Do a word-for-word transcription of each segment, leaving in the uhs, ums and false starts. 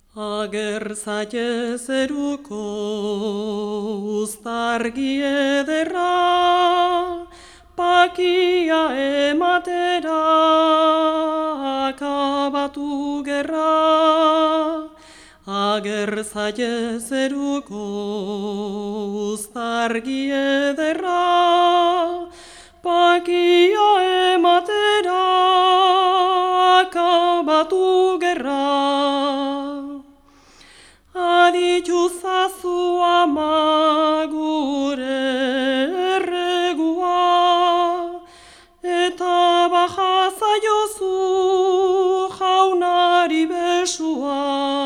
Ager zaie zeruko uztargi ederra, pakia ematera akabatu gerra. Ager zaie zeruko uztargi ederra, pakia ematera akabatu gerra. Adituzazu ama gure erregua, eta baja zaiozu jaunari besua,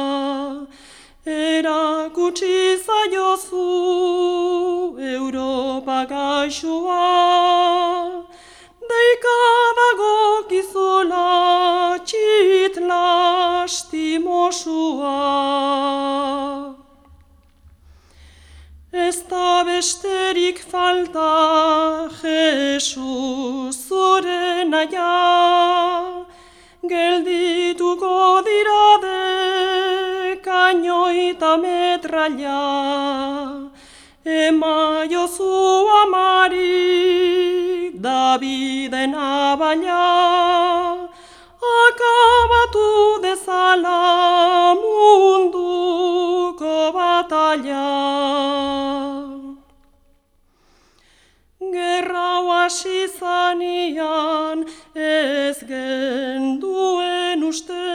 erakutsi zaiozu Europa gaixoa, deika dagokizola txit lastimosua. Ez da besterik falta, Jesus, zure naia, geldituko dira de kainoi eta metraila, emaiozu amari Daviden abaila, akabatu dezala munduko batalla. Gerra hasi zanian ez genduen uste,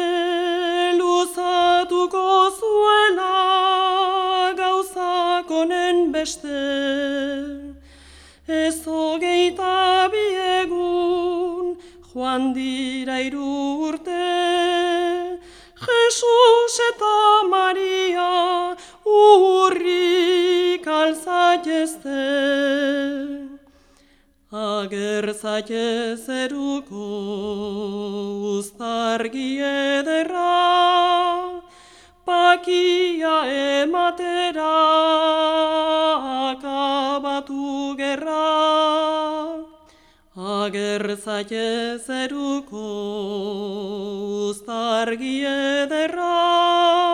luzatuko zuela gauzak honen beste. Ez hogeita bi egun joan dira hiru urte, Jesus eta Maria urrik alzaiezte. Ager zaie zeruko uztargi ederra, pakia ematera akabatu gerra. Ager zaie zeruko uztargi ederra,